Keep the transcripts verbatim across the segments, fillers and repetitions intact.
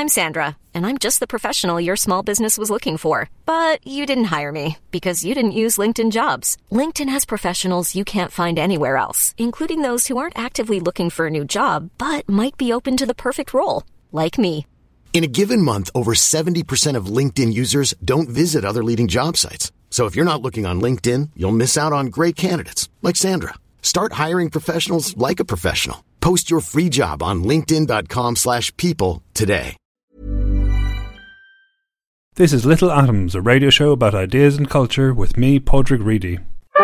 I'm Sandra, and I'm just the professional your small business was looking for. But you didn't hire me because you didn't use LinkedIn Jobs. LinkedIn has professionals you can't find anywhere else, including those who aren't actively looking for a new job, but might be open to the perfect role, like me. In a given month, over seventy percent of LinkedIn users don't visit other leading job sites. So if you're not looking on LinkedIn, you'll miss out on great candidates like Sandra. Start hiring professionals like a professional. Post your free job on linkedin.com slash people today. This is Little Atoms, a radio show about ideas and culture with me, Padraig Reedy.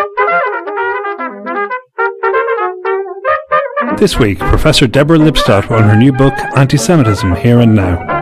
This week, Professor Deborah Lipstadt on her new book, Anti-Semitism Here and Now.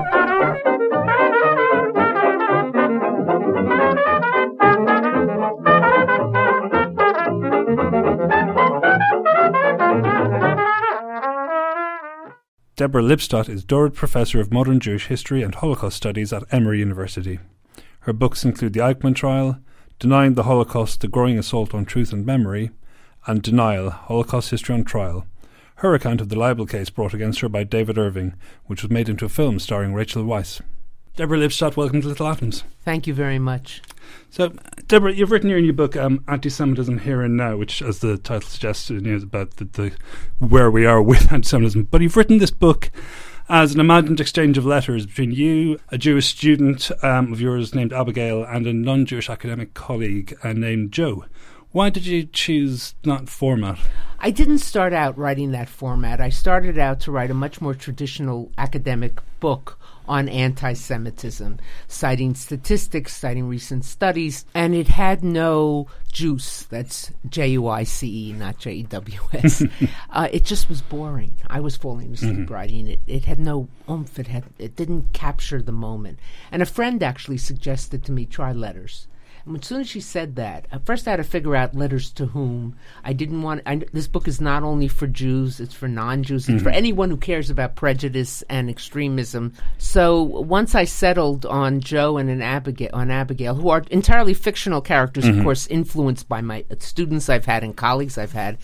Deborah Lipstadt is Dorrit Professor of Modern Jewish History and Holocaust Studies at Emory University. Her books include The Eichmann Trial, Denying the Holocaust, The Growing Assault on Truth and Memory, and Denial, Holocaust History on Trial. Her account of the libel case brought against her by David Irving, which was made into a film starring Rachel Weisz. Deborah Lipstadt, welcome to Little Atoms. Thank you very much. So, Deborah, you've written your new book, um, Anti-Semitism Here and Now, which, as the title suggests, you know, is about the, the where we are with anti-Semitism. But you've written this book as an imagined exchange of letters between you, a Jewish student um, of yours named Abigail, and a non-Jewish academic colleague uh, named Joe. Why did you choose that format? I didn't start out writing that format. I started out to write a much more traditional academic book on anti-Semitism, citing statistics, citing recent studies, and it had no juice. That's J U I C E, not J E W S. uh, it just was boring. I was falling asleep mm-hmm. writing it. It had no oomph. It had. It didn't capture the moment. And a friend actually suggested to me, try letters. And as soon as she said that, at first I had to figure out letters to whom. I didn't want... I, this book is not only for Jews, it's for non-Jews, it's mm-hmm. for anyone who cares about prejudice and extremism. So once I settled on Joe and an Abigail, on Abigail, who are entirely fictional characters, mm-hmm. of course, influenced by my students I've had and colleagues I've had,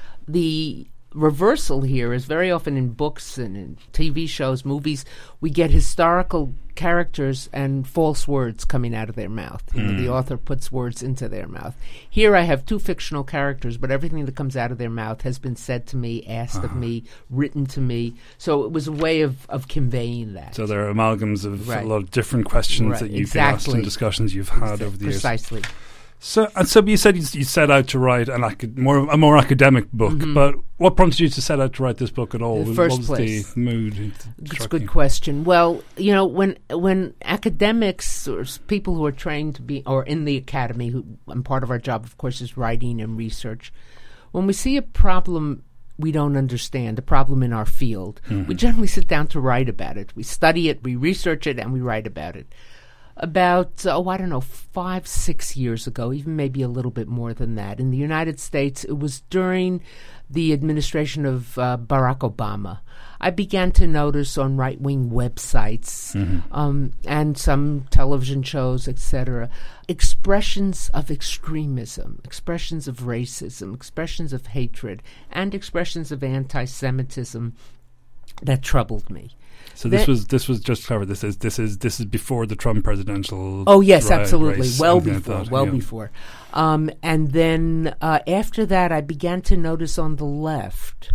the reversal here is very often in books and in T V shows, movies, we get historical characters and false words coming out of their mouth. You know, mm. the author puts words into their mouth. Here I have two fictional characters, but everything that comes out of their mouth has been said to me, asked uh-huh. of me, written to me. So it was a way of, of conveying that. So there are amalgams of right. a lot of different questions right. that you've exactly. asked and discussions you've had Exa- over the precisely. years. Precisely. So, and so you said you, you set out to write an acad- more a more academic book, mm-hmm. but what prompted you to set out to write this book at all? In the first what was place, the mood? It's a good you? question. Well, you know, when when academics or people who are trained to be, or in the academy, who and part of our job, of course, is writing and research, when we see a problem we don't understand, a problem in our field, mm-hmm. we generally sit down to write about it. We study it, we research it, and we write about it. About, oh, I don't know, five, six years ago, even maybe a little bit more than that, in the United States, it was during the administration of uh, Barack Obama. I began to notice on right-wing websites mm-hmm. um, and some television shows, et cetera, expressions of extremism, expressions of racism, expressions of hatred, and expressions of anti-Semitism that troubled me. So this that, was this was just covered. This is this is this is before the Trump presidential. Oh yes, riot, absolutely. Race, well before, like that, well yeah. before. Um, and then uh, after that, I began to notice on the left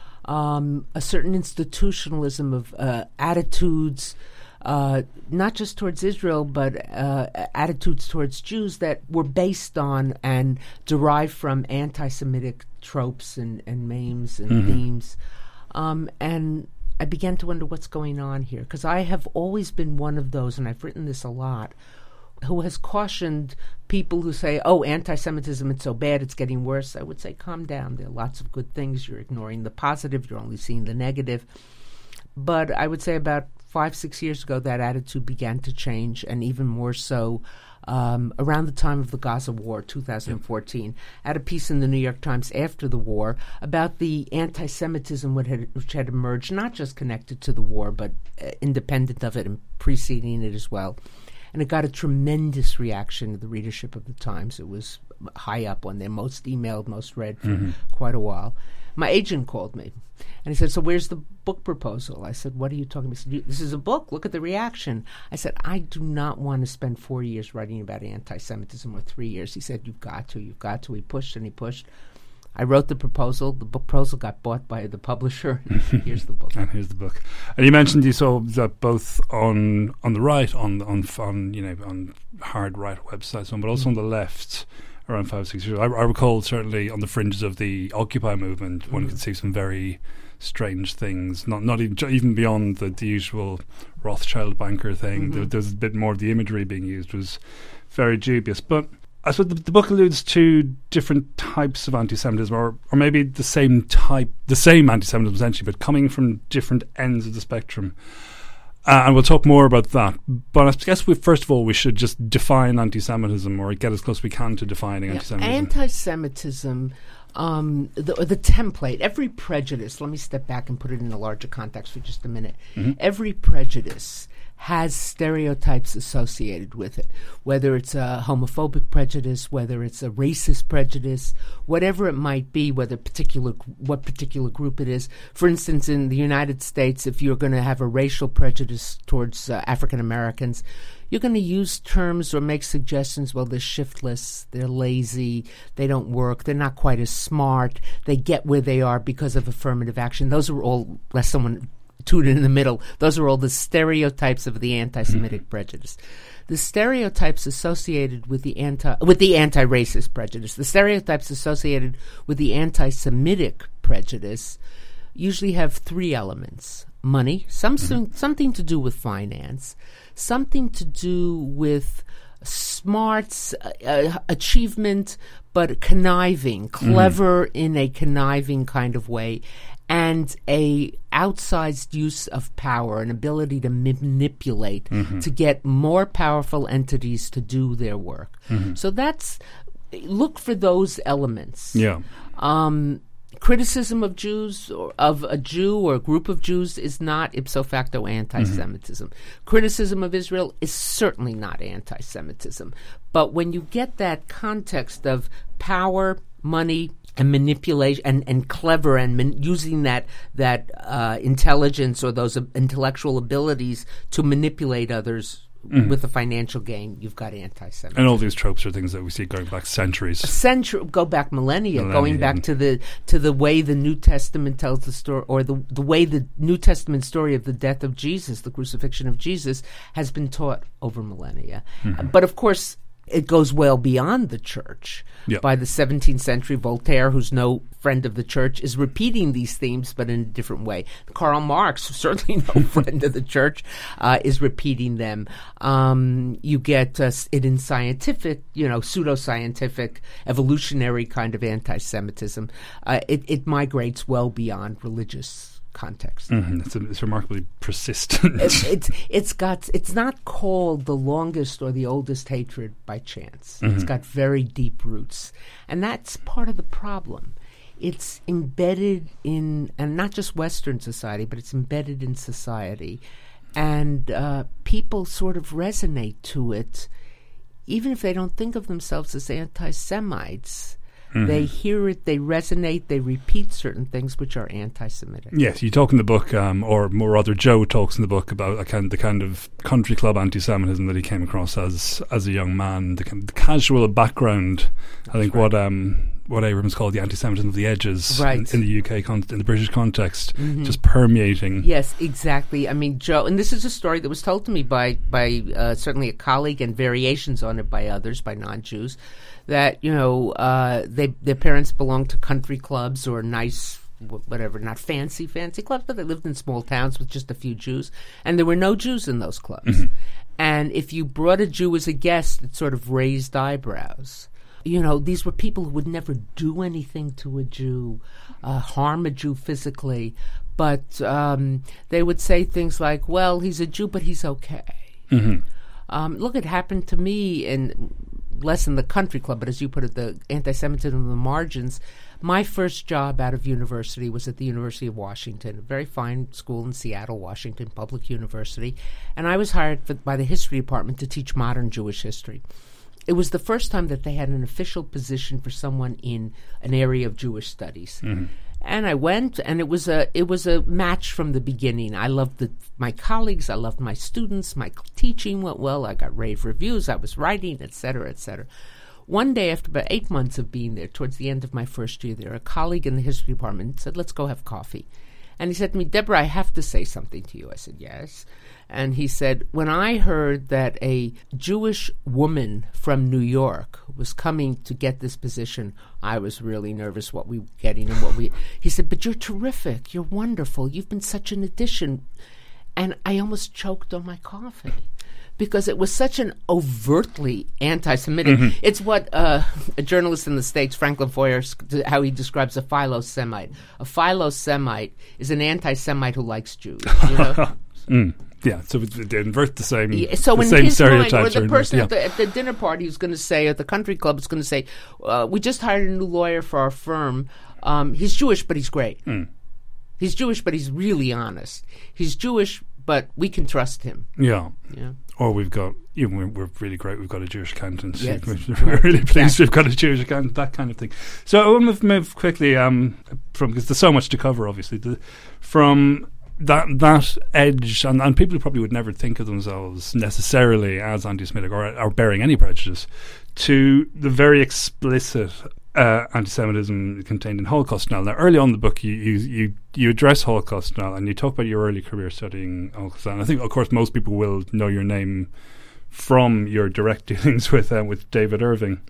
um, a certain institutionalism of uh, attitudes, uh, not just towards Israel, but uh, attitudes towards Jews that were based on and derived from anti-Semitic tropes and, and memes and mm-hmm. themes, um, and. I began to wonder what's going on here, because I have always been one of those, and I've written this a lot, who has cautioned people who say, oh, anti-Semitism, it's so bad, it's getting worse. I would say, calm down. There are lots of good things. You're ignoring the positive. You're only seeing the negative. But I would say about five, six years ago, that attitude began to change, and even more so Um, around the time of the Gaza War, two thousand fourteen, I had a piece in the New York Times after the war about the anti-Semitism which had, which had emerged, not just connected to the war, but uh, independent of it and preceding it as well. And it got a tremendous reaction to the readership of the Times. It was high up on there, most emailed, most read for mm-hmm. quite a while. My agent called me, and he said, so where's the book proposal? I said, what are you talking about? He said, this is a book. Look at the reaction. I said, I do not want to spend four years writing about anti-Semitism, or three years. He said, you've got to, you've got to. He pushed and he pushed. I wrote the proposal. The book proposal got bought by the publisher. Here's the book. And here's the book. And you mentioned you saw that both on on the right, on on, on you know on hard right websites, but also mm-hmm. on the left. Around five, six years. I, I recall certainly on the fringes of the Occupy movement, mm-hmm. one could see some very strange things, not not even even beyond the, the usual Rothschild banker thing. Mm-hmm. There, there's a bit more of the imagery being used was very dubious. But I suppose the, the book alludes to different types of anti-Semitism, or or maybe the same type, the same anti-Semitism essentially, but coming from different ends of the spectrum. Uh, and we'll talk more about that. But I guess we, first of all, we should just define anti-Semitism, or get as close as we can to defining yeah, anti-Semitism. Anti-Semitism, um, the, the template, every prejudice, let me step back and put it in a larger context for just a minute. Mm-hmm. Every prejudice has stereotypes associated with it, whether it's a homophobic prejudice, whether it's a racist prejudice, whatever it might be, whether particular what particular group it is. For instance, in the United States, if you're going to have a racial prejudice towards uh, African Americans, you're going to use terms or make suggestions, well, they're shiftless, they're lazy, they don't work, they're not quite as smart, they get where they are because of affirmative action. Those are all, less someone tune in the middle. Those are all the stereotypes of the anti-Semitic mm-hmm. prejudice. The stereotypes associated with the anti with the anti-racist prejudice, the stereotypes associated with the anti-Semitic prejudice usually have three elements. Money, something mm-hmm. something to do with finance, something to do with smarts, uh, achievement, but conniving, clever mm-hmm. in a conniving kind of way, and a outsized use of power, an ability to manipulate, mm-hmm. to get more powerful entities to do their work. Mm-hmm. So that's, look for those elements. Yeah. Um, criticism of Jews, or of a Jew or a group of Jews, is not ipso facto anti-Semitism. Mm-hmm. Criticism of Israel is certainly not anti-Semitism. But when you get that context of power, money, and manipulation, and, and clever, and man, using that that uh, intelligence or those uh, intellectual abilities to manipulate others mm-hmm. with a financial gain, you've got anti-Semitism. And all these tropes are things that we see going back centuries. Century, go back millennia, millennia, going back to the to the way the New Testament tells the story, or the the way the New Testament story of the death of Jesus, the crucifixion of Jesus, has been taught over millennia. Mm-hmm. Uh, but of course, it goes well beyond the church. Yep. By the seventeenth century, Voltaire, who's no friend of the church, is repeating these themes, but in a different way. Karl Marx, certainly no friend of the church, uh, is repeating them. Um, you get uh, it in scientific, you know, pseudoscientific, evolutionary kind of anti-Semitism. Uh, it, it migrates well beyond religious context. Mm-hmm. It's, a, it's remarkably persistent. it's, it's it's got it's not called the longest or the oldest hatred by chance. Mm-hmm. It's got very deep roots, and that's part of the problem. It's embedded in, and not just Western society, but it's embedded in society, and uh, people sort of resonate to it, even if they don't think of themselves as anti-Semites. Mm-hmm. They hear it, they resonate, they repeat certain things which are anti-Semitic. Yes, you talk in the book, um, or more rather Joe talks in the book about a kind, the kind of country club anti-Semitism that he came across as as a young man, the, the casual background, That's I think right. what um, what Abrams called the anti-Semitism of the edges right. in, in the U K, con- in the British context, mm-hmm. just permeating. Yes, exactly. I mean, Joe, and this is a story that was told to me by, by uh, certainly a colleague, and variations on it by others, by non-Jews, that, you know, uh, they their parents belonged to country clubs or nice, whatever, not fancy, fancy clubs, but they lived in small towns with just a few Jews, and there were no Jews in those clubs. Mm-hmm. And if you brought a Jew as a guest, it sort of raised eyebrows. You know, these were people who would never do anything to a Jew, uh, harm a Jew physically, but um, they would say things like, well, he's a Jew, but he's okay. Mm-hmm. Um, look, it happened to me in less in the country club, but as you put it, the anti-Semitism of the margins. My first job out of university was at the University of Washington, a very fine school in Seattle, Washington, public university, and I was hired for, by the history department to teach modern Jewish history. it was the first time that they had an official position for someone in an area of Jewish studies. Mm-hmm. And I went, and it was a it was a match from the beginning. I loved the, my colleagues, I loved my students, my teaching went well, I got rave reviews, I was writing, et cetera, et cetera. One day, after about eight months of being there, towards the end of my first year there, a colleague in the history department said, let's go have coffee. And he said to me, Deborah, I have to say something to you. I said, yes. And he said, when I heard that a Jewish woman from New York was coming to get this position, I was really nervous what we were getting and what we... He said, but you're terrific. You're wonderful. You've been such an addition. And I almost choked on my coffee because it was such an overtly anti-Semitic. Mm-hmm. It's what uh, a journalist in the States, Franklin Foer, how he describes a philo-Semite. A philo-Semite is an anti-Semite who likes Jews. You know? mm. Yeah, so they invert the same, yeah, so the in same his stereotypes. Mind, or the person yeah. at, the, at the dinner party who's going to say, at the country club is going to say, uh, we just hired a new lawyer for our firm. Um, he's Jewish, but he's great. Mm. He's Jewish, but he's really honest. He's Jewish, but we can trust him. Yeah. Yeah. Or we've got, you know, we're, we're really great, we've got a Jewish accountant. Yes. We're, we're really pleased we've got a Jewish accountant, that kind of thing. So I want to move, move quickly, um, from because there's so much to cover, obviously, the, from... That that edge, and, and people who probably would never think of themselves necessarily as anti-Semitic or, or bearing any prejudice, to the very explicit uh, anti-Semitism contained in Holocaust denial. Now, early on in the book, you, you, you, you address Holocaust denial, and you talk about your early career studying Holocaust denial. And I think, of course, most people will know your name from your direct dealings with uh, with David Irving,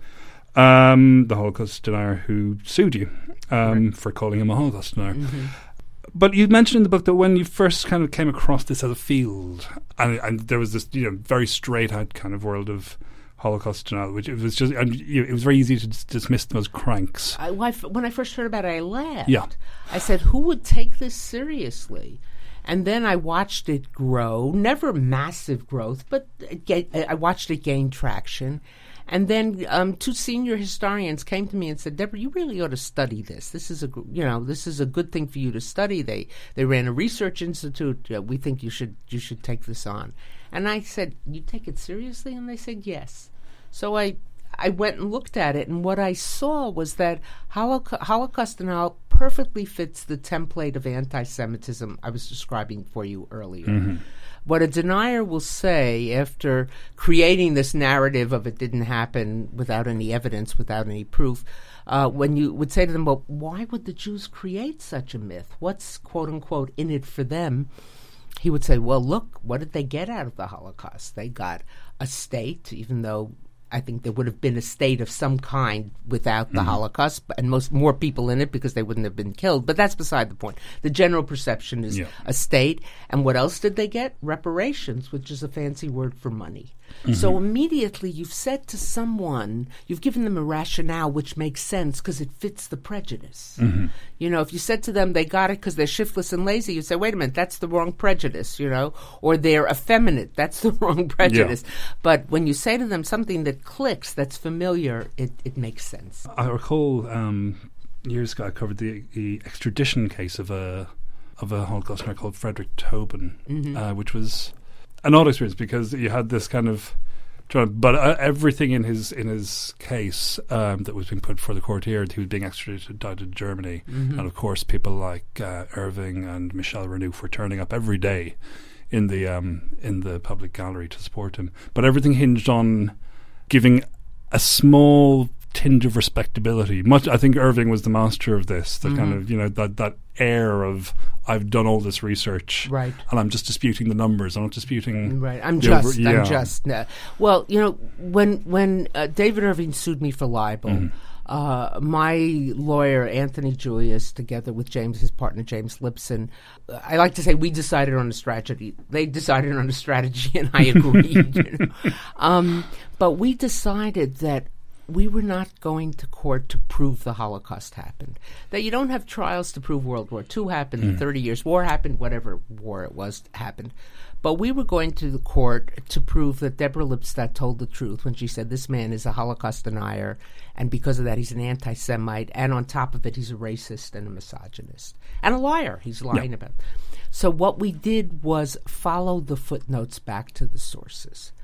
um, the Holocaust denier who sued you um, right. for calling him a Holocaust denier. Mm-hmm. But you mentioned in the book that when you first kind of came across this as a field, and, and there was this, you know, very straight-out kind of world of Holocaust denial, which it was just, and you, it was very easy to dis- dismiss them as cranks. I, when I first heard about it, I laughed. Yeah. I said, who would take this seriously? And then I watched it grow, never massive growth, but get, I watched it gain traction. And then um, two senior historians came to me and said, Deborah, you really ought to study this. This is a, you know, this is a good thing for you to study. They they ran a research institute. Uh, we think you should you should take this on. And I said, you take it seriously? And they said, yes. So I I went and looked at it, and what I saw was that Holocaust, Holocaust denial perfectly fits the template of anti-Semitism I was describing for you earlier. Mm-hmm. What a denier will say after creating this narrative of it didn't happen without any evidence, without any proof, uh, when you would say to them, well, why would the Jews create such a myth? What's, quote unquote, in it for them? He would say, well, look, what did they get out of the Holocaust? They got a state, even though I think there would have been a state of some kind without the mm-hmm. Holocaust, and most more people in it because they wouldn't have been killed. But that's beside the point. The general perception is yeah. a state. And what else did they get? Reparations, which is a fancy word for money. Mm-hmm. So immediately you've said to someone, you've given them a rationale which makes sense because it fits the prejudice. Mm-hmm. You know, if you said to them they got it because they're shiftless and lazy, you say, wait a minute, that's the wrong prejudice, you know, or they're effeminate, that's the wrong prejudice. Yeah. But when you say to them something that clicks, that's familiar, it, it makes sense. I recall um, years ago I covered the, the extradition case of a of a Holocaust denier called Frederick Tobin, mm-hmm. uh, which was an odd experience because you had this kind of, but uh, everything in his in his case um, that was being put before the court here, he was being extradited down to Germany, mm-hmm. and of course people like uh, Irving and Michel Renouf were turning up every day in the um, in the public gallery to support him. But everything hinged on giving a small tinge of respectability. Much, I think Irving was the master of this. The mm-hmm. kind of, you know, that that air of I've done all this research, right, and I'm just disputing the numbers. I'm not disputing, right. I'm just, over, yeah. I'm just. Uh, well, you know, when when uh, David Irving sued me for libel. Mm-hmm. Uh, my lawyer, Anthony Julius, together with James, his partner, James Lipson, uh, I like to say we decided on a strategy. They decided on a strategy, and I agreed. you know? um, but we decided that we were not going to court to prove the Holocaust happened. That you don't have trials to prove World War Two happened, mm. thirty years war happened, whatever war it was happened. But we were going to the court to prove that Deborah Lipstadt told the truth when she said this man is a Holocaust denier, and because of that he's an anti-Semite, and on top of it he's a racist and a misogynist. And a liar. He's lying yeah. about it. So what we did was follow the footnotes back to the sources.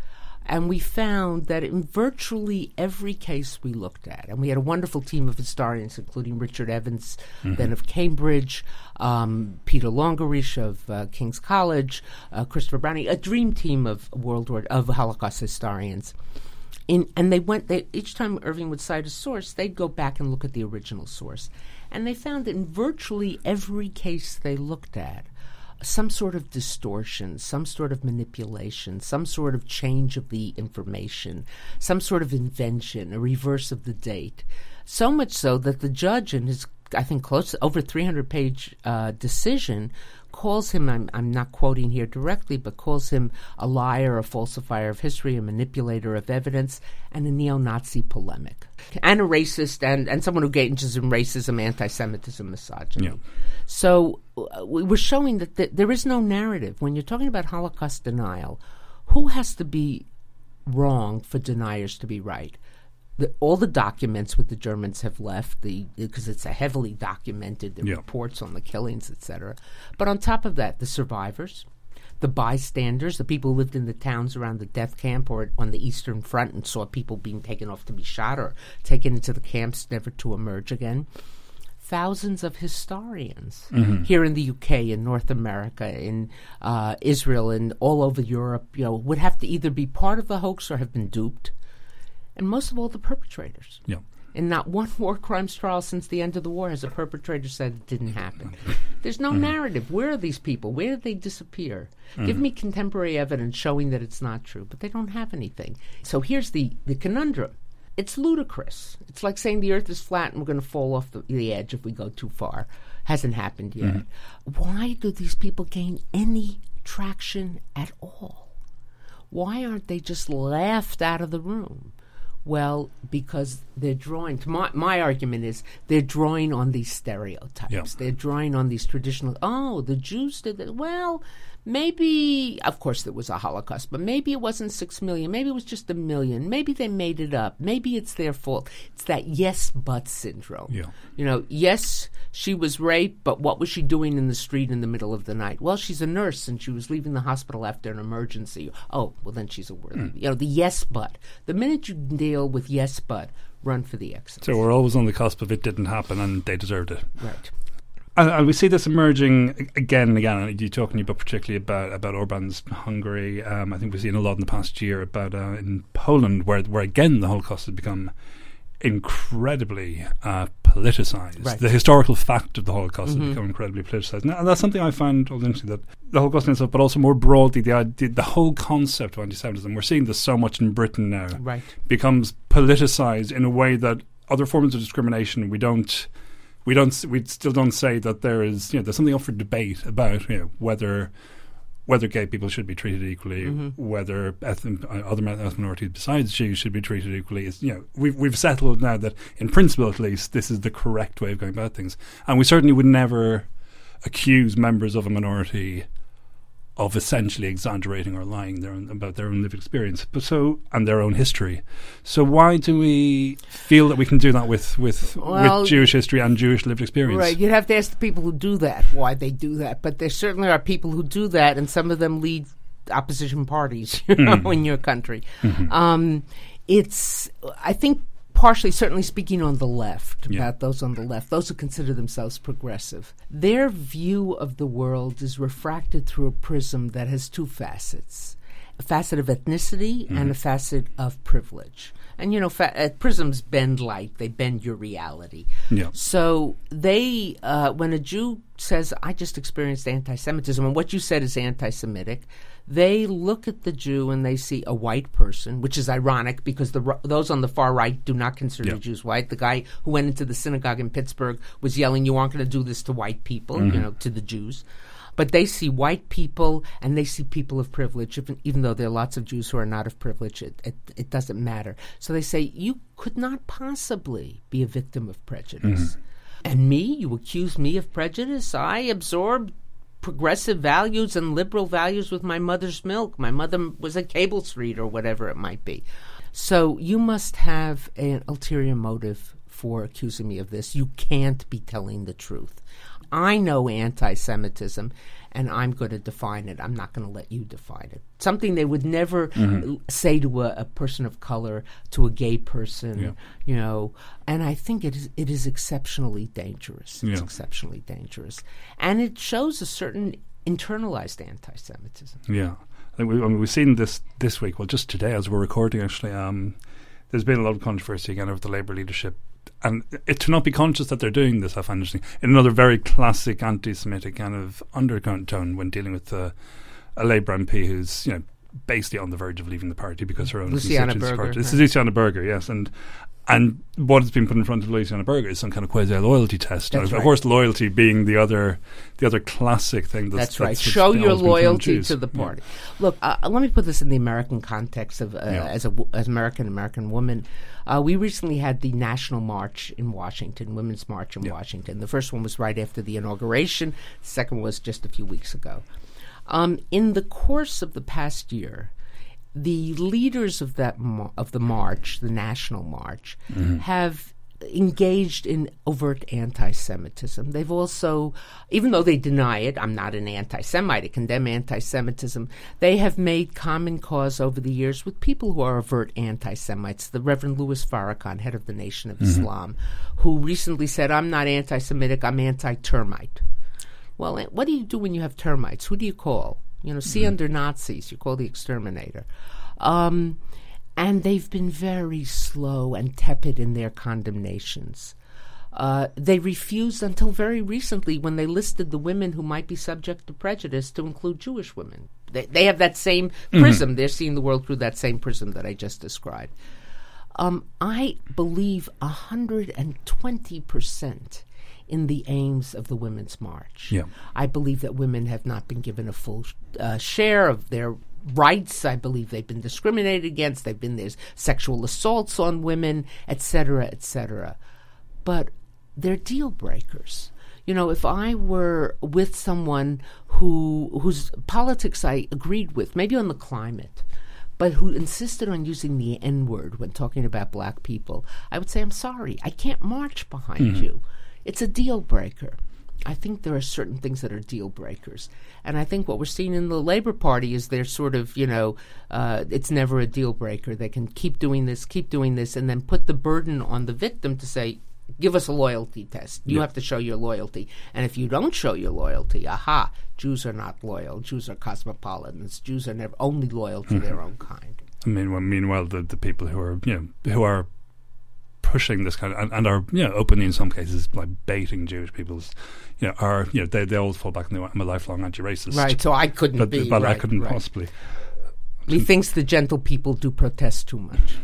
And we found that in virtually every case we looked at, and we had a wonderful team of historians, including Richard Evans, mm-hmm. then of Cambridge, um, Peter Longerish of uh, King's College, uh, Christopher Browning, a dream team of World War of Holocaust historians. In, and they went. They, each time Irving would cite a source, they'd go back and look at the original source, and they found that in virtually every case they looked at, some sort of distortion, some sort of manipulation, some sort of change of the information, some sort of invention, a reverse of the date. So much so that the judge in his, I think, close to over three hundred page uh, decision calls him, I'm, I'm not quoting here directly, but calls him a liar, a falsifier of history, a manipulator of evidence, and a neo-Nazi polemic. And a racist, and, and someone who engages in racism, anti-Semitism, misogyny. Yeah. So uh, we were showing that th- there is no narrative. When you're talking about Holocaust denial, who has to be wrong for deniers to be right? The, all the documents with the Germans have left, the because it's a heavily documented, the yeah. reports on the killings, et cetera. But on top of that, the survivors, the bystanders, the people who lived in the towns around the death camp or on the Eastern Front and saw people being taken off to be shot or taken into the camps never to emerge again. Thousands of historians mm-hmm. here in the U K, in North America, in uh, Israel, and all over Europe, you know, would have to either be part of the hoax or have been duped. And most of all, the perpetrators. Yeah. In not one war crimes trial since the end of the war has a perpetrator said it didn't happen. There's no mm-hmm. narrative. Where are these people? Where did they disappear? Mm-hmm. Give me contemporary evidence showing that it's not true. But they don't have anything. So here's the, the conundrum. It's ludicrous. It's like saying the earth is flat and we're going to fall off the, the edge if we go too far. Hasn't happened yet. Mm-hmm. Why do these people gain any traction at all? Why aren't they just laughed out of the room? Well, because they're drawing, to my, my argument is they're drawing on these stereotypes. Yeah. They're drawing on these traditional, oh, the Jews did that. Well, maybe, of course there was a Holocaust, but maybe it wasn't six million. Maybe it was just a million. Maybe they made it up. Maybe it's their fault. It's that yes, but syndrome. Yeah. You know, yes, she was raped, but what was she doing in the street in the middle of the night? Well, she's a nurse and she was leaving the hospital after an emergency. Oh, well, then she's a worthy. Mm. You know, the yes, but. The minute you deal with yes, but, run for the exit. So we're always on the cusp of it didn't happen and they deserved it. Right. And, and we see this emerging again and again. And you're talking about particularly about about Orban's Hungary. Um, I think we've seen a lot in the past year about uh, in Poland, where where again the Holocaust has become incredibly uh, politicized. Right. The historical fact of the Holocaust mm-hmm. has become incredibly politicized. Now, and that's something I found also interesting, that the Holocaust in itself, but also more broadly, the idea, the whole concept of anti-Semitism, we're seeing this so much in Britain now, right. becomes politicized in a way that other forms of discrimination, we don't, we don't, we still don't say that there is, you know, there's something up for debate about, you know, whether whether gay people should be treated equally, mm-hmm. whether ethnic, uh, other ethnic minorities besides Jews should be treated equally. It's, you know, we've we've settled now that, in principle at least, this is the correct way of going about things. And we certainly would never accuse members of a minority of essentially exaggerating or lying their own, about their own lived experience, but so and their own history. So why do we feel that we can do that with with, well, with Jewish history and Jewish lived experience? Right, you'd have to ask the people who do that why they do that. But there certainly are people who do that, and some of them lead opposition parties, you know, mm. in your country. Mm-hmm. Um, it's, I think, partially, certainly speaking on the left, yeah. about those on the left, those who consider themselves progressive, their view of the world is refracted through a prism that has two facets, a facet of ethnicity mm-hmm. and a facet of privilege. And, you know, fa- uh, prisms bend light. They bend your reality. Yeah. So they, uh, when a Jew says, I just experienced anti-Semitism, and what you said is anti-Semitic, they look at the Jew and they see a white person, which is ironic because the those on the far right do not consider yeah. Jews white. The guy who went into the synagogue in Pittsburgh was yelling, you aren't going to do this to white people, mm-hmm. you know, to the Jews. But they see white people and they see people of privilege, even, even though there are lots of Jews who are not of privilege. It, it, it doesn't matter. So they say, you could not possibly be a victim of prejudice. Mm-hmm. And me, you accuse me of prejudice? I absorbed progressive values and liberal values with my mother's milk. My mother was at Cable Street or whatever it might be. So you must have an ulterior motive for accusing me of this. You can't be telling the truth. I know anti-Semitism, and I'm going to define it. I'm not going to let you define it. Something they would never mm-hmm. say to a, a person of color, to a gay person, yeah. you know. And I think it is it is exceptionally dangerous. Yeah. It's exceptionally dangerous. And it shows a certain internalized anti-Semitism. Yeah. I think we, I mean, we've seen this this week, well, just today as we're recording, actually, um, there's been a lot of controversy again over the Labour leadership. And it, to not be conscious that they're doing this, I find interesting, in another very classic anti-Semitic kind of undercurrent tone when dealing with uh, a Labour M P who's, you know, basically on the verge of leaving the party because her own Luciana Berger. This is Luciana Berger, yes. And and what has been put in front of Luciana Berger is some kind of quasi-loyalty test. That's of right. course, loyalty being the other the other classic thing. That's, that's right. That's Show your loyalty to the party. Yeah. Look, uh, let me put this in the American context of uh, yeah. as a as American American woman. Uh, we recently had the National March in Washington, Women's March in yeah. Washington. The first one was right after the inauguration. The second was just a few weeks ago. Um, in the course of the past year, the leaders of that mar- of the march, the National March, mm-hmm. have engaged in overt anti-Semitism. They've also, even though they deny it, I'm not an anti-Semite, I condemn anti-Semitism, they have made common cause over the years with people who are overt anti-Semites. The Reverend Louis Farrakhan, head of the Nation of mm-hmm. Islam, who recently said, I'm not anti-Semitic, I'm anti-termite. Well, what do you do when you have termites? Who do you call? You know, see mm-hmm. under Nazis, you call the exterminator. Um, and they've been very slow and tepid in their condemnations. Uh, they refused until very recently when they listed the women who might be subject to prejudice to include Jewish women. They, they have that same prism. Mm-hmm. They're seeing the world through that same prism that I just described. Um, I believe one hundred twenty percent in the aims of the Women's March. Yeah. I believe that women have not been given a full uh, share of their rights. I believe they've been discriminated against. They've been there's sexual assaults on women, et cetera, et cetera. But they're deal breakers. You know, if I were with someone who whose politics I agreed with, maybe on the climate, but who insisted on using the N-word when talking about black people, I would say, I'm sorry, I can't march behind mm-hmm. you. It's a deal breaker. I think there are certain things that are deal breakers. And I think what we're seeing in the Labour Party is they're sort of, you know, uh, it's never a deal breaker. They can keep doing this, keep doing this, and then put the burden on the victim to say, give us a loyalty test. You yeah. have to show your loyalty. And if you don't show your loyalty, aha, Jews are not loyal. Jews are cosmopolitans. Jews are never only loyal to mm-hmm. their own kind. I mean, well, meanwhile, the, the people who are, you know, who are pushing this kind of, and, and are, you know, openly in some cases, like baiting Jewish people's, you know, are, you know, they, they always fall back and I'm a lifelong anti-racist. Right, so I couldn't but, be. But right, I couldn't right. possibly. He thinks the gentle people do protest too much.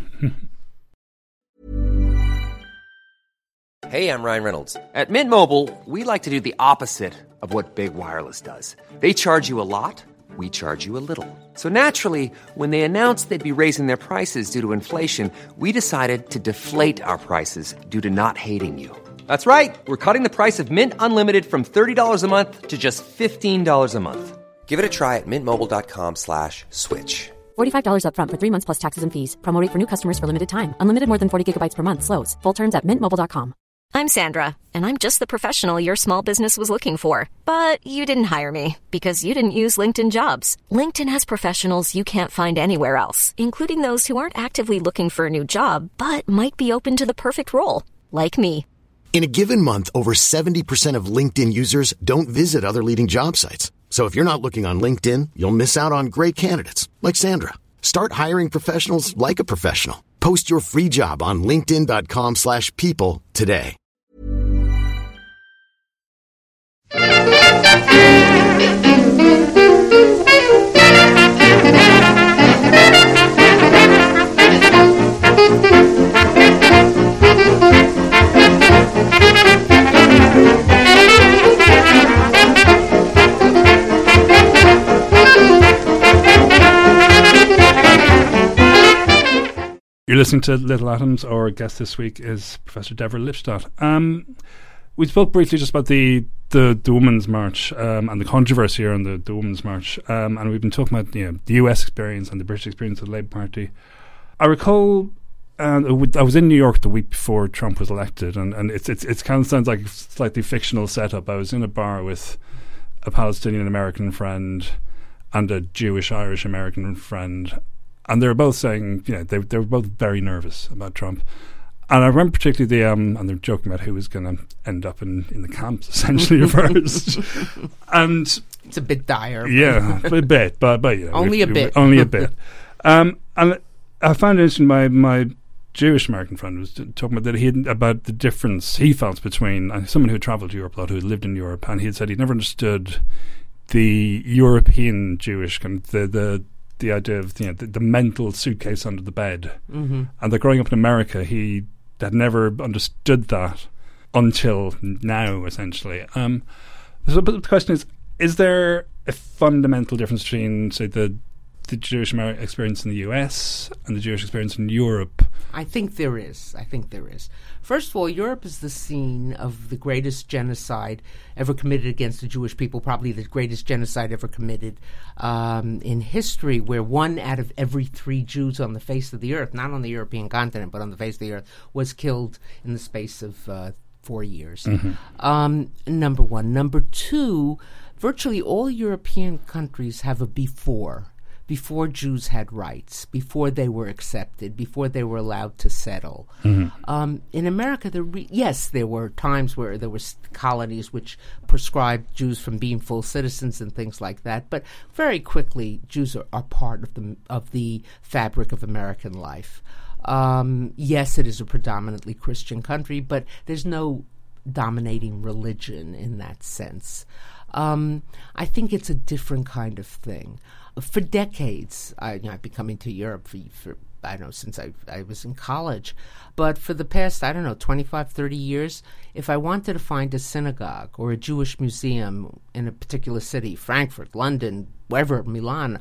Hey, I'm Ryan Reynolds. At Mint Mobile, we like to do the opposite of what Big Wireless does. They charge you a lot, we charge you a little. So naturally, when they announced they'd be raising their prices due to inflation, we decided to deflate our prices due to not hating you. That's right. We're cutting the price of Mint Unlimited from thirty dollars a month to just fifteen dollars a month. Give it a try at mintmobile.com slash switch. forty-five dollars up front for three months plus taxes and fees. Promo rate for new customers for limited time. Unlimited more than forty gigabytes per month. Slows full terms at mint mobile dot com. I'm Sandra, and I'm just the professional your small business was looking for. But you didn't hire me because you didn't use LinkedIn Jobs. LinkedIn has professionals you can't find anywhere else, including those who aren't actively looking for a new job, but might be open to the perfect role, like me. In a given month, over seventy percent of LinkedIn users don't visit other leading job sites. So if you're not looking on LinkedIn, you'll miss out on great candidates like Sandra. Start hiring professionals like a professional. Post your free job on linkedin.com slash people today. You're listening to Little Atoms. Our guest this week is Professor Deborah Lipstadt. Um, we spoke briefly just about the the, the Women's March um, and the controversy around the, the Women's March, um, and we've been talking about, you know, the U S experience and the British experience of the Labour Party. I recall And I was in New York the week before Trump was elected, and, and it's it's it kind of sounds like a slightly fictional setup. I was in a bar with a Palestinian American friend and a Jewish Irish American friend, and they were both saying, you know, they they were both very nervous about Trump. And I remember particularly the um, and they're joking about who was going to end up in, in the camps essentially first, and it's a bit dire. Yeah, a bit, but but you know, only a bit, only a bit. Um, and I found it interesting. My my Jewish American friend was talking about that he had, about the difference he felt between uh, someone who had travelled to Europe a lot, who had lived in Europe, and he had said he'd never understood the European Jewish kind of the the. the idea of, you know, the, the mental suitcase under the bed, mm-hmm. and that growing up in America, he had never understood that until now, essentially. Um, so, but the question is: is there a fundamental difference between, say, the the Jewish Amer- experience in the U S and the Jewish experience in Europe? I think there is. I think there is. First of all, Europe is the scene of the greatest genocide ever committed against the Jewish people, probably the greatest genocide ever committed um, in history, where one out of every three Jews on the face of the earth, not on the European continent, but on the face of the earth, was killed in the space of uh, four years. Mm-hmm. Um, number one. Number two, virtually all European countries have a before. Before Jews had rights, before they were accepted, before they were allowed to settle. Mm-hmm. Um, in America, there re- yes, there were times where there were colonies which prescribed Jews from being full citizens and things like that. But very quickly, Jews are, are part of the of the fabric of American life. Um, yes, it is a predominantly Christian country, but there's no dominating religion in that sense. Um, I think it's a different kind of thing. For decades, I, you know, I've been coming to Europe for, for I don't know, since I, I was in college. But for the past, I don't know, twenty-five, thirty years, if I wanted to find a synagogue or a Jewish museum in a particular city, Frankfurt, London, wherever, Milan,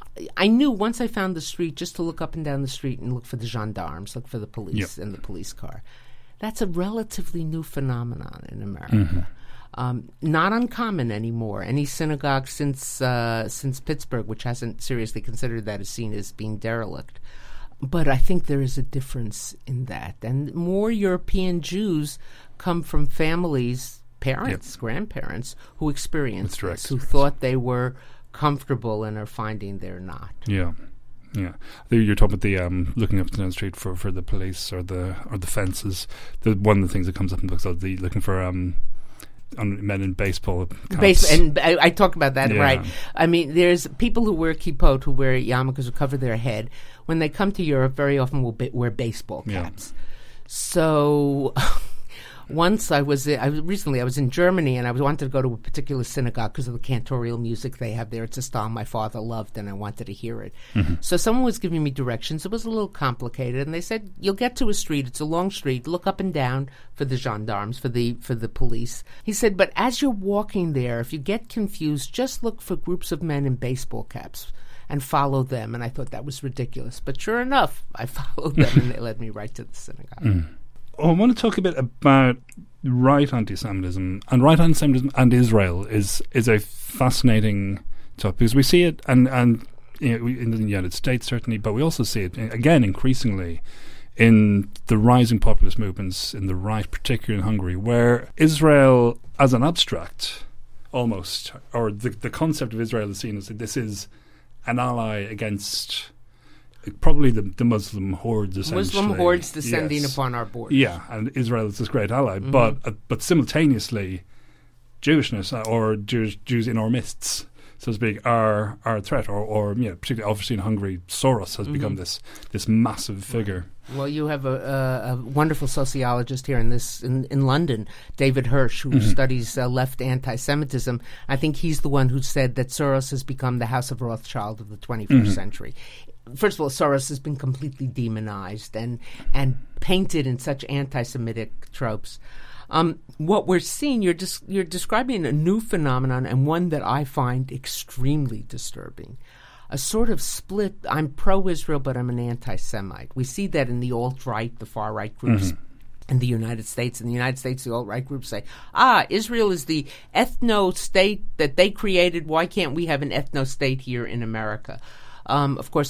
I knew once I found the street just to look up and down the street and look for the gendarmes, look for the police yep. and the police car. That's a relatively new phenomenon in America. Mm-hmm. Um, not uncommon anymore. Any synagogue since uh, since Pittsburgh, which hasn't seriously considered that, is seen as being derelict. But I think there is a difference in that. And more European Jews come from families, parents, yep. grandparents, who experienced this, who thought they were comfortable and are finding they're not. Yeah. Yeah, you're talking about the um, looking up and down the street for, for the police or the or the fences. The, one of the things that comes up in the books is the looking for um, on men in baseball caps. Base, and I, I talk about that, yeah. right? I mean, there's people who wear kippot, who wear yarmulkes, who cover their head. When they come to Europe, very often will be, wear baseball caps. Yeah. So once I was, I was recently I was in Germany, and I was, wanted to go to a particular synagogue because of the cantorial music they have there. It's a style my father loved, and I wanted to hear it. Mm-hmm. So someone was giving me directions. It was a little complicated, and they said, "You'll get to a street. It's a long street. Look up and down for the gendarmes, for the for the police." He said, "But as you're walking there, if you get confused, just look for groups of men in baseball caps and follow them." And I thought that was ridiculous, but sure enough, I followed them, and they led me right to the synagogue. Mm. I want to talk a bit about right anti-Semitism, and right anti-Semitism and Israel is is a fascinating topic because we see it, and and you know, in the United States certainly, but we also see it again increasingly in the rising populist movements in the right, particularly in Hungary, where Israel as an abstract, almost, or the the concept of Israel is seen as that this is an ally against. Probably the, the Muslim hordes, essentially. Muslim hordes descending yes. upon our borders. Yeah, and Israel is this great ally. Mm-hmm. But uh, but simultaneously, Jewishness uh, or Jews, Jews in our midst, so to speak, are, are a threat. Or, or you know, particularly obviously in Hungary, Soros has mm-hmm. become this this massive figure. Well, you have a, a, a wonderful sociologist here in this in, in London, David Hirsch, who mm-hmm. studies uh, left anti-Semitism. I think he's the one who said that Soros has become the House of Rothschild of the twenty-first mm-hmm. century. First of all, Soros has been completely demonized and and painted in such anti-Semitic tropes. Um, what we're seeing, you're just you're describing a new phenomenon, and one that I find extremely disturbing. A sort of split. I'm pro-Israel, but I'm an anti-Semite. We see that in the alt-right, the far-right groups. Mm-hmm. In the United States. In the United States, the alt-right groups say, ah, Israel is the ethno-state that they created. Why can't we have an ethno-state here in America? Um, of course, I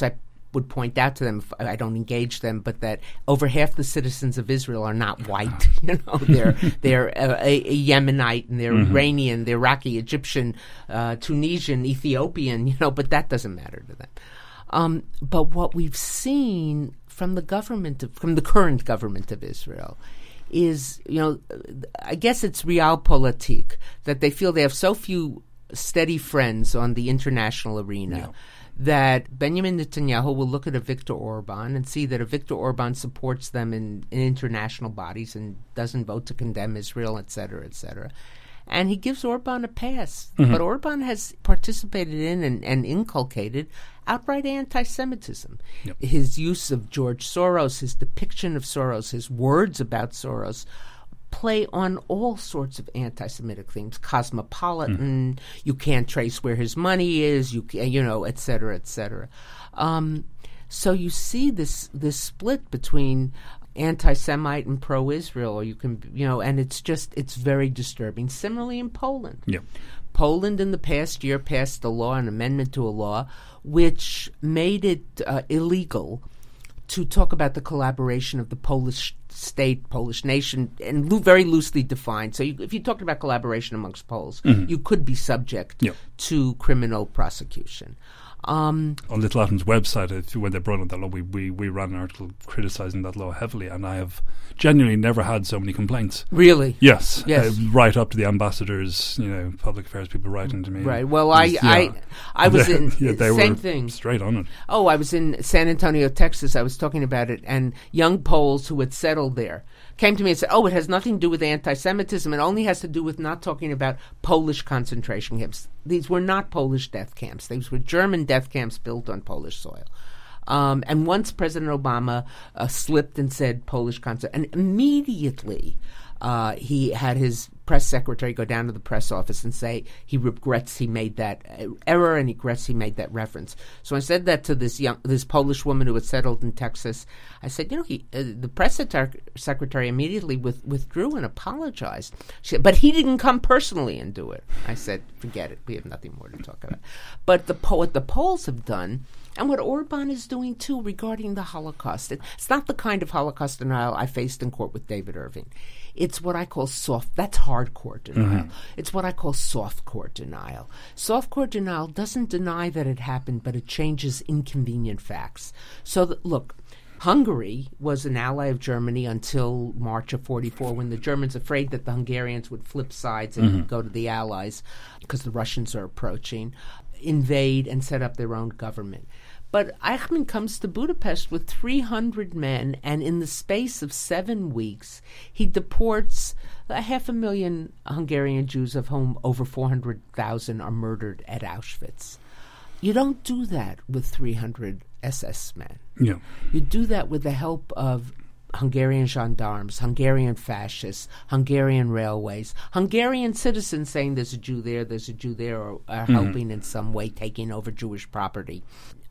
would point out to them, if I don't engage them, but that over half the citizens of Israel are not white. You know, they're they're a, a Yemenite and they're mm-hmm. Iranian, they're Iraqi, Egyptian, uh, Tunisian, Ethiopian. You know, but that doesn't matter to them. Um, but what we've seen from the government, of, from the current government of Israel, is, you know, I guess it's realpolitik, that they feel they have so few steady friends on the international arena. Yeah. That Benjamin Netanyahu will look at a Viktor Orban and see that a Viktor Orban supports them in, in international bodies and doesn't vote to condemn Israel, et cetera, et cetera. And he gives Orban a pass. Mm-hmm. But Orban has participated in and, and inculcated outright anti-Semitism. Yep. His use of George Soros, his depiction of Soros, his words about Soros play on all sorts of anti-Semitic themes, cosmopolitan, mm. you can't trace where his money is, you can, you know, et cetera, et cetera. Um, so you see this this split between anti-Semite and pro-Israel, or you can, you know, and it's just, it's very disturbing. Similarly in Poland. Yep. Poland in the past year passed a law, an amendment to a law, which made it uh, illegal to talk about the collaboration of the Polish state, Polish nation, and lo- very loosely defined. So you, if you talked about collaboration amongst Poles, mm-hmm. you could be subject yep. to criminal prosecution. Um, On Little Atom's website, if, when they brought up that law, we, we, we ran an article criticising that law heavily, and I have genuinely never had so many complaints. Really? Yes. Yes. Uh, right up to the ambassadors, you know, public affairs people writing to me. Right. Well, I, yeah. I, I was in yeah, they same were thing. Straight on it. Oh, I was in San Antonio, Texas. I was talking about it, and young Poles who had settled there came to me and said, oh, it has nothing to do with anti-Semitism. It only has to do with not talking about Polish concentration camps. These were not Polish death camps. These were German death camps built on Polish soil. Um, and once President Obama uh, slipped and said Polish concentration, and immediately uh, he had his press secretary go down to the press office and say he regrets he made that error and he regrets he made that reference. So I said that to this young, this Polish woman who had settled in Texas. I said, you know, he, uh, the press secretary immediately with, withdrew and apologized. She said, but he didn't come personally and do it. I said, forget it. We have nothing more to talk about. But the what the Poles have done, and what Orban is doing too regarding the Holocaust, it, it's not the kind of Holocaust denial I faced in court with David Irving. It's what I call soft, that's hardcore denial. Mm-hmm. It's what I call softcore denial. Softcore denial doesn't deny that it happened, but it changes inconvenient facts. So, that, look, Hungary was an ally of Germany until March of forty-four, when the Germans, afraid that the Hungarians would flip sides and mm-hmm. go to the Allies because the Russians are approaching, invade and set up their own government. But Eichmann comes to Budapest with three hundred men, and in the space of seven weeks, he deports a half a million Hungarian Jews, of whom over four hundred thousand are murdered at Auschwitz. You don't do that with three hundred S S men. Yeah. You do that with the help of Hungarian gendarmes, Hungarian fascists, Hungarian railways, Hungarian citizens saying there's a Jew there, there's a Jew there, or are mm-hmm. helping in some way, taking over Jewish property.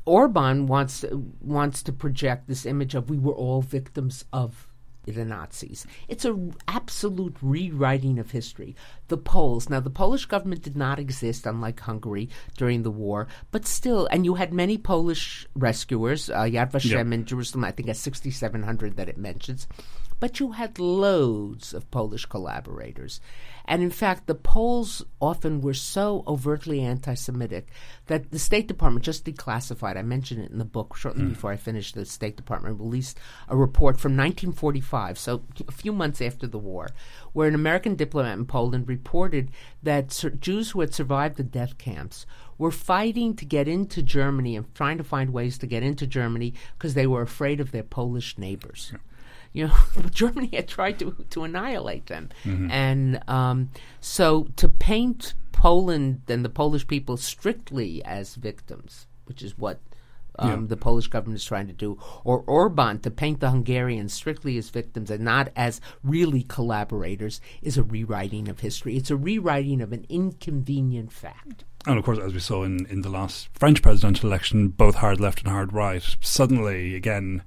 Orban wants to, wants to project this image of we were all victims of the Nazis. It's an absolute rewriting of history. The Poles, now the Polish government did not exist, unlike Hungary, during the war, but still, and you had many Polish rescuers, uh, Yad Vashem yeah. in Jerusalem, I think at sixty-seven hundred that it mentions, but you had loads of Polish collaborators. And in fact, the Poles often were so overtly anti-Semitic that the State Department just declassified, I mentioned it in the book shortly mm. before I finished, the State Department released a report from nineteen forty-five, so a few months after the war, where an American diplomat in Poland reported that sur- Jews who had survived the death camps were fighting to get into Germany and trying to find ways to get into Germany because they were afraid of their Polish neighbors. Yeah. You know, Germany had tried to to annihilate them, mm-hmm. and um, so to paint Poland and the Polish people strictly as victims, which is what um, yeah. the Polish government is trying to do, or Orban to paint the Hungarians strictly as victims and not as really collaborators, is a rewriting of history. It's a rewriting of an inconvenient fact. And of course, as we saw in, in the last French presidential election, both hard left and hard right, suddenly, again,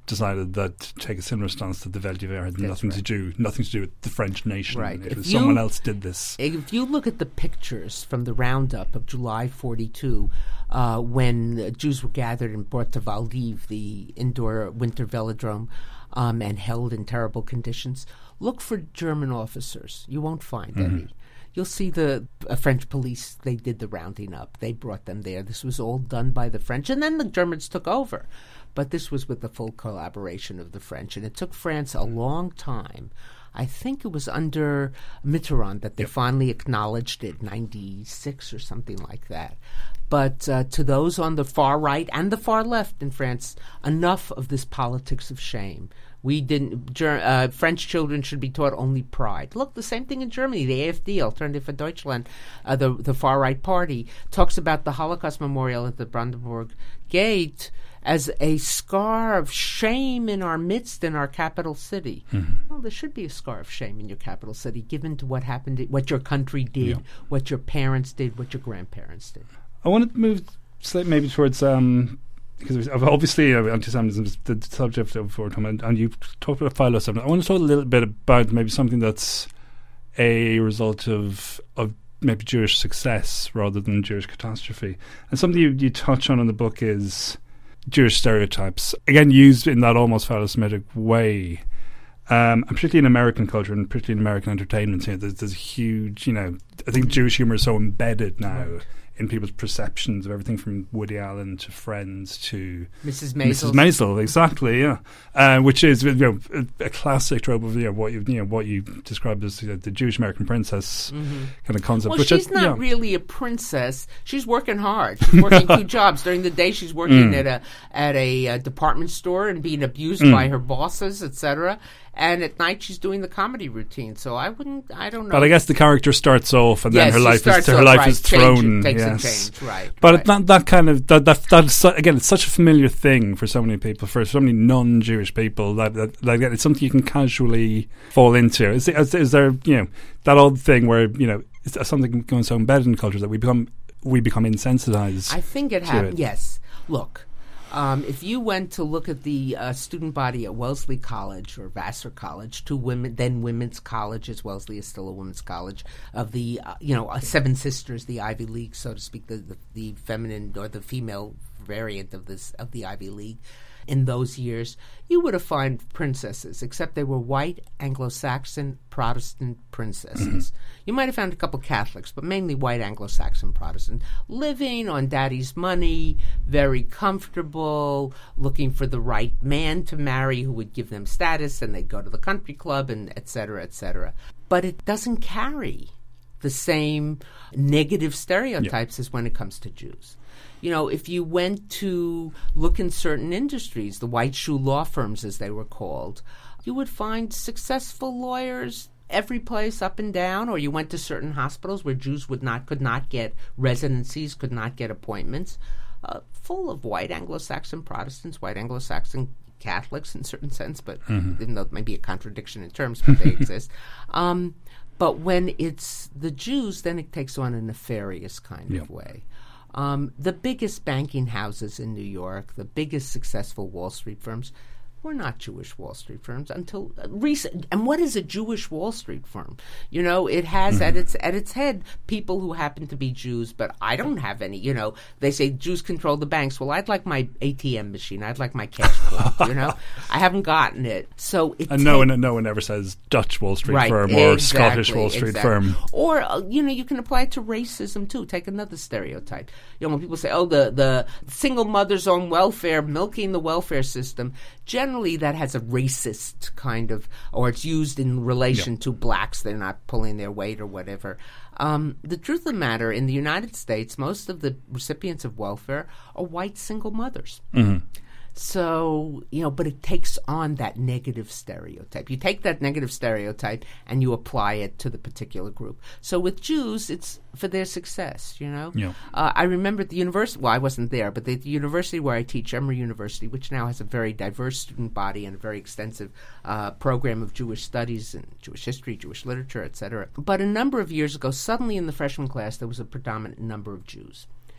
decided that to take a similar stance to the Vel d'Hiver had That's nothing right. to do nothing to do with the French nation. Right. It If was you- someone else did this. If you look at the pictures from the roundup of July forty-two, uh, when the Jews were gathered and brought to Valdiv, the indoor winter velodrome, um, and held in terrible conditions, look for German officers. You won't find Mm-hmm. any. You'll see the uh, French police, they did the rounding up. They brought them there. This was all done by the French, and then the Germans took over. But this was with the full collaboration of the French, and it took France a long time. I think it was under Mitterrand that they Yep. finally acknowledged it, ninety-six or something like that. But uh, to those on the far right and the far left in France, enough of this politics of shame. We didn't. Ger- uh, French children should be taught only pride. Look, the same thing in Germany. The A F D, Alternative for Deutschland, uh, the the far right party, talks about the Holocaust memorial at the Brandenburg Gate as a scar of shame in our midst in our capital city. Mm-hmm. Well, there should be a scar of shame in your capital city, given to what happened, what your country did, Yeah. what your parents did, what your grandparents did. I want to move slightly maybe towards um, because obviously uh, anti-Semitism is the subject of our time, and, and you talked about philo-Semitism. I want to talk a little bit about maybe something that's a result of of maybe Jewish success rather than Jewish catastrophe. And something you, you touch on in the book is Jewish stereotypes, again used in that almost philo-Semitic way. Um, and particularly in American culture and particularly in American entertainment, you know, there's, there's a huge, you know, I think Jewish humour is so embedded now Right. in people's perceptions of everything from Woody Allen to Friends to Missus Maisel. Missus Maisel, exactly, yeah, uh, which is, you know, a, a classic trope of, you know, what you you know what you described as, you know, the Jewish American princess kind of concept. Well, which she's is, not yeah. really a princess. She's working hard. She's working two jobs. During the day, she's working Mm. at a at a uh, department store and being abused Mm. by her bosses, et cetera. And at night, she's doing the comedy routine. So I wouldn't. I don't know. But I guess the character starts off, and Yes, then her she life is starts her off, life right, is change- thrown. takes a yes, change, right, But right. that that kind of that that that is su- again, it's such a familiar thing for so many people, for so many non-Jewish people that that, that it's something you can casually fall into. Is, is, is there, you know, that old thing where, you know, is something going so embedded in culture that we become we become insensitized? I think it to happened. it. Yes. Look, um, if you went to look at the uh, student body at Wellesley College or Vassar College, two women, then women's colleges, Wellesley is still a women's college, of the, uh, you know, uh, Seven Sisters, the Ivy League, so to speak, the, the, the feminine or the female variant of this of the Ivy League. In those years, you would have found princesses, except they were white, Anglo-Saxon, Protestant princesses. You might have found a couple Catholics, but mainly white, Anglo-Saxon, Protestant, living on daddy's money, very comfortable, looking for the right man to marry who would give them status, and they'd go to the country club, and et cetera, et cetera. But it doesn't carry the same negative stereotypes as when it comes to Jews. You know, if you went to look in certain industries, the white shoe law firms, as they were called, you would find successful lawyers every place up and down, or you went to certain hospitals where Jews would not could not get residencies, could not get appointments, uh, full of white Anglo-Saxon Protestants, white Anglo-Saxon Catholics in a certain sense, but even though it may be a contradiction in terms, but they exist. Um, but when it's the Jews, then it takes on a nefarious kind Yeah. of way. Um, the biggest banking houses in New York, the biggest successful Wall Street firms, were not Jewish Wall Street firms until uh, recent. And what is a Jewish Wall Street firm? You know, it has at its at its head people who happen to be Jews, but I don't have any. You know, they say Jews control the banks. Well, I'd like my A T M machine. I'd like my cash point. You know, I haven't gotten it. So it And no one, no one ever says Dutch Wall Street Right, firm or exactly, Scottish Wall Street exactly. firm. Or, uh, you know, you can apply it to racism, too. Take another stereotype. You know, when people say, oh, the, the single mothers on welfare, milking the welfare system, generally that has a racist kind of, or it's used in relation Yeah. to blacks. They're not pulling their weight or whatever. Um, the truth of the matter, in the United States, most of the recipients of welfare are white single mothers. Mm-hmm. So, you know, but it takes on that negative stereotype. You take that negative stereotype and you apply it to the particular group. So with Jews, it's for their success, you know? Yeah. Uh, I remember at the university, well, I wasn't there, but the, the university where I teach, Emory University, which now has a very diverse student body and a very extensive uh, program of Jewish studies and Jewish history, Jewish literature, et cetera. But a number of years ago, suddenly in the freshman class, there was a predominant number of Jews.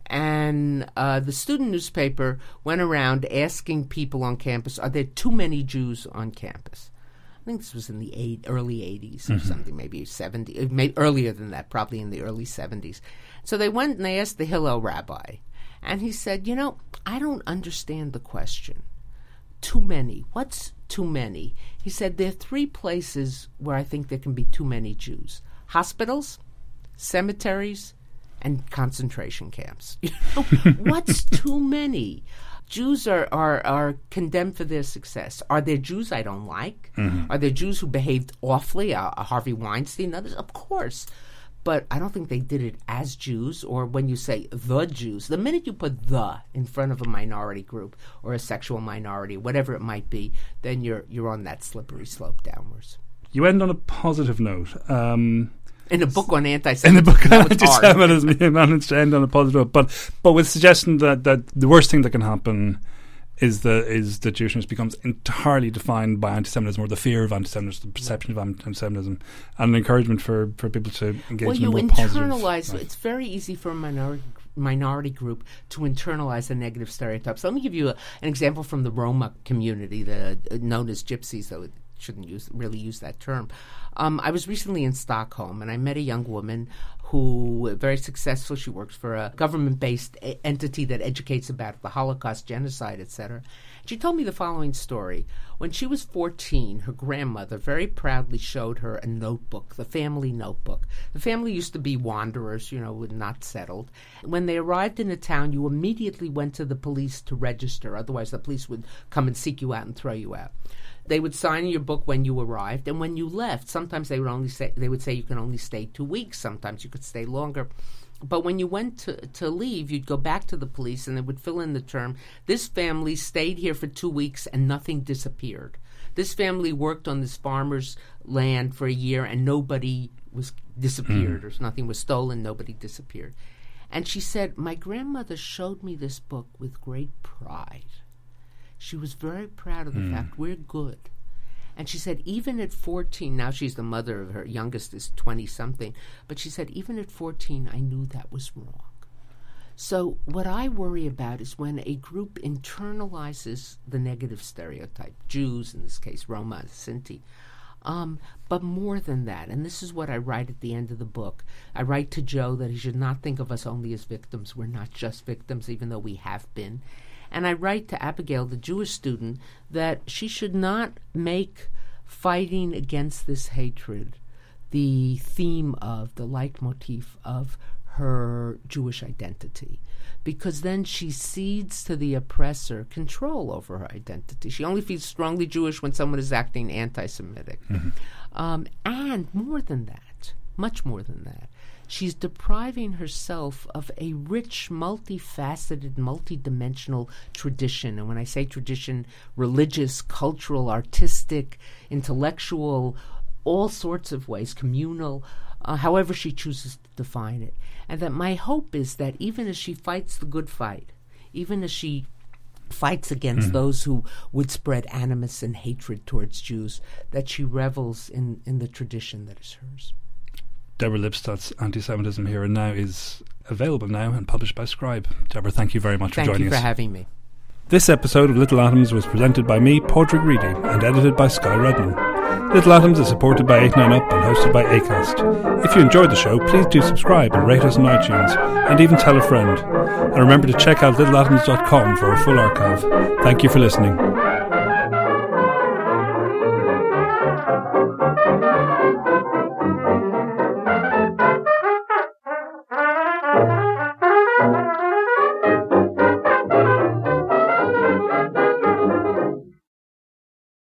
And uh, the student newspaper went around asking people on campus, are there too many Jews on campus? I think this was in the eight, early eighties or mm-hmm. something, maybe seventy, maybe earlier than that, probably in the early seventies. So they went and they asked the Hillel rabbi, and he said, you know, I don't understand the question. Too many. What's too many? He said, there are three places where I think there can be too many Jews. Hospitals, cemeteries, and concentration camps. You know, what's too many? Jews are, are, are condemned for their success. Are there Jews I don't like? Mm-hmm. Are there Jews who behaved awfully? Uh, Harvey Weinstein, others? Of course. But I don't think they did it as Jews, or when you say the Jews. The minute you put the in front of a minority group or a sexual minority, whatever it might be, then you're you're on that slippery slope downwards. You end on a positive note. Um, in a book on anti-Semitism. In a book on anti-Semitism, you managed to end on a positive note. But, but with suggesting that, that the worst thing that can happen is the is that Jewishness becomes entirely defined by anti-Semitism, or the fear of anti-Semitism, the perception of anti-Semitism, and an encouragement for, for people to engage well, in a more internalize, positive. Well, it's very easy for a minority minority group to internalize a negative stereotype. So let me give you a, an example from the Roma community, the uh, known as Gypsies, though it shouldn't use really use that term. Um, I was recently in Stockholm, and I met a young woman who, very successful, she works for a government-based a- entity that educates about the Holocaust, genocide, et cetera. She told me the following story. When she was fourteen, her grandmother very proudly showed her a notebook, the family notebook. The family used to be wanderers, you know, not settled. When they arrived in a town, you immediately went to the police to register. Otherwise, the police would come and seek you out and throw you out. They would sign your book when you arrived, and when you left, sometimes they would only say they would say you can only stay two weeks. Sometimes you could stay longer. But when you went to, to leave, you'd go back to the police, and they would fill in the term, this family stayed here for two weeks and nothing disappeared. This family worked on this farmer's land for a year, and nobody was disappeared, mm. or nothing was stolen, nobody disappeared. And she said, my grandmother showed me this book with great pride. She was very proud of the mm. fact we're good. And she said, even at fourteen, now she's the mother of her youngest is twenty-something, but she said, even at fourteen, I knew that was wrong. So what I worry about is when a group internalizes the negative stereotype, Jews, in this case, Roma, Sinti, um, but more than that, and this is what I write at the end of the book. I write to Joe that he should not think of us only as victims. We're not just victims, even though we have been. And I write to Abigail, the Jewish student, that she should not make fighting against this hatred the theme of, the leitmotif of her Jewish identity. Because then she cedes to the oppressor control over her identity. She only feels strongly Jewish when someone is acting anti-Semitic. Mm-hmm. Um, and more than that, much more than that, she's depriving herself of a rich, multifaceted, multidimensional tradition. And when I say tradition, religious, cultural, artistic, intellectual, all sorts of ways, communal, uh, however she chooses to define it. And that my hope is that even as she fights the good fight, even as she fights against mm. those who would spread animus and hatred towards Jews, that she revels in, in the tradition that is hers. Deborah Lipstadt's Anti-Semitism Here and Now is available now and published by Scribe. Deborah, thank you very much thank for joining us. Thank you for having me. This episode of Little Atoms was presented by me, Padraig Reedy, and edited by Sky Redman. Little Atoms is supported by eight nine Up and hosted by Acast. If you enjoyed the show, please do subscribe and rate us on iTunes, and even tell a friend. And remember to check out little atoms dot com for a full archive. Thank you for listening.